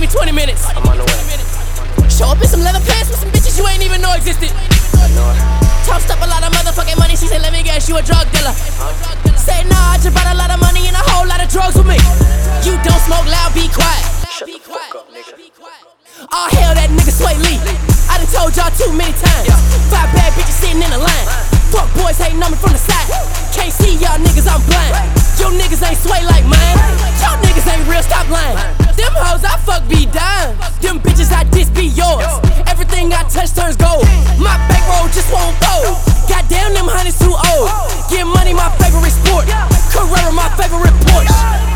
me 20 minutes. I'm on the way. Show up in some leather pants with some bitches you ain't even know existed. I know it. Tossed up a lot of motherfucking money, she said let me guess you a drug dealer. Say nah, I just brought a lot of money and a whole lot of drugs with me. You don't smoke loud, be quiet. Shut the fuck up, nigga. Oh hell, that nigga Sway Lee. I done told y'all too many times. 5 bad bitches sitting in a line. Fuck boys hating on me from the side. Can't see y'all niggas, I'm blind. Your niggas ain't sway like mine. Y'all niggas ain't real, stop lying. Them hoes I fuck be dime. Them bitches I diss be yours. Everything I touch turns gold. My bankroll just won't fold. Goddamn, them honeys too old. Get money my favorite sport. Carrera my favorite Porsche.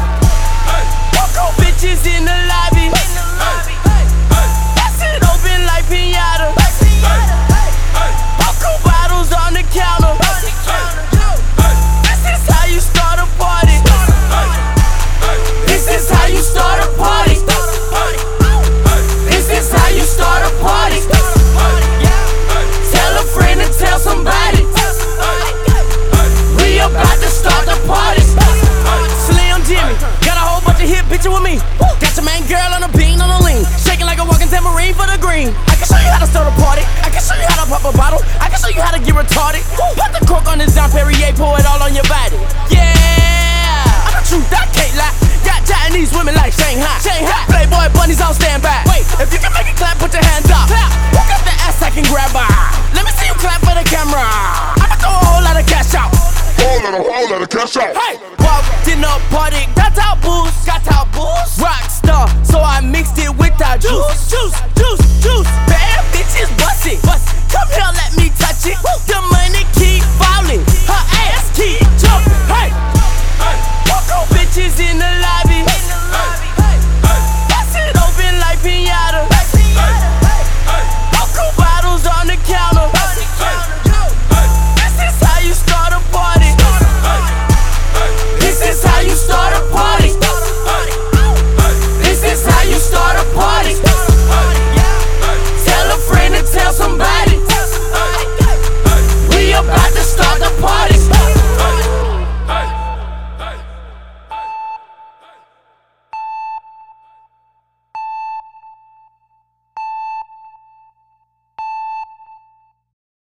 Bitches in the lobby. Bust it open like piñata. Buckle bottles on the counter. This is how you start a party. This is how you start a party. This is how you start a party. Tell a friend and tell somebody. We about to start the party. Slim Jimmy, got a whole bunch of hit bitches with me. Got your main girl on a bean on a lean, shaking like a walking tambourine for the green. I can show you how to start a party. I can show you how to pop a bottle. I can show you how to get retarded. Put the cork on this Dom Perrier, pour it all on your body. Yeah, I'm the truth, I can't lie. Got Chinese women like Shanghai. Playboy bunnies on standby. Wait, if you can make it clap, put your hands up. Who got the ass I can grab her? Let me see you clap for the camera. I'ma throw a whole lot of cash out. Whole lot of cash out. Hey.